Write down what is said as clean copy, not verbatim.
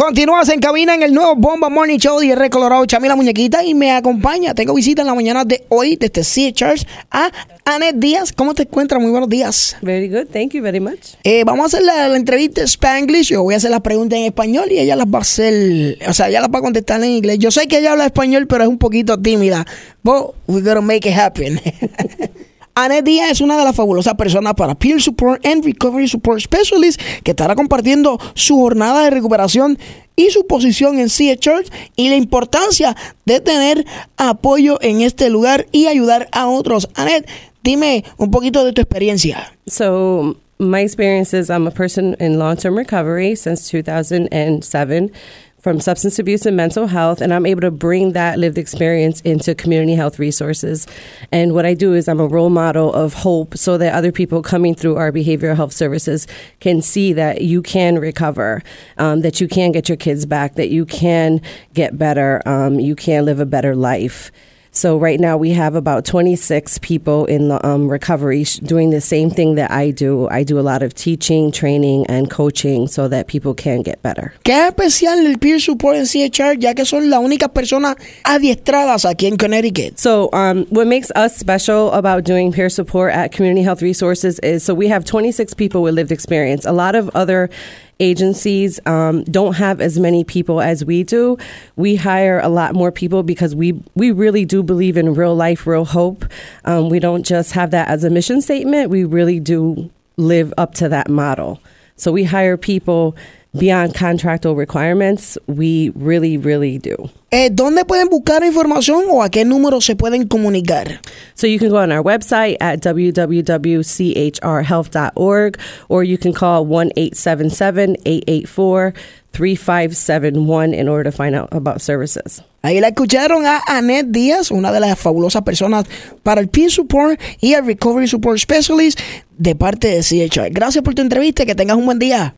Continúas en cabina en el nuevo Bomba Morning Show de R Colorado, Chamila Muñequita, y me acompaña. Tengo visita en la mañana de hoy desde CHR a Annette Díaz. ¿Cómo te encuentras? Muy buenos días. Very good, thank you very much. Vamos a hacer la entrevista en Spanglish. Yo voy a hacer las preguntas en español y ella las va a hacer, ella las va a contestar en inglés. Yo sé que ella habla español, pero es un poquito tímida. But we're gonna make it happen. Annette Díaz es una de las fabulosas personas para Peer Support and Recovery Support Specialist que estará compartiendo su jornada de recuperación y su posición en CHR y la importancia de tener apoyo en este lugar y ayudar a otros. Annette, dime un poquito de tu experiencia. So, my experience is I'm a person in long-term recovery since 2007 from substance abuse and mental health, and I'm able to bring that lived experience into community health resources. And what I do is I'm a role model of hope so that other people coming through our behavioral health services can see that you can recover, that you can get your kids back, that you can get better, you can live a better life. So right now we have about 26 people in the recovery doing the same thing that I do. I do a lot of teaching, training, and coaching so that people can get better. ¿Qué es especial el Peer Support en CHR, ya que son las únicas personas adiestradas aquí en Connecticut? So what makes us special about doing peer support at Community Health Resources is so we have 26 people with lived experience. A lot of other agencies don't have as many people as we do. We hire a lot more people because we really do believe in real life, real hope. We don't just have that as a mission statement. We really do live up to that model. So we hire people beyond contractual requirements. We really, really do. ¿Dónde pueden buscar información o a qué número se pueden comunicar? So you can go on our website at www.chrhealth.org or you can call 1-877-884-3571 in order to find out about services. Ahí la escucharon a Annette Díaz, una de las fabulosas personas para el Peer Support y el Recovery Support Specialist de parte de CHR. Gracias por tu entrevista, que tengas un buen día.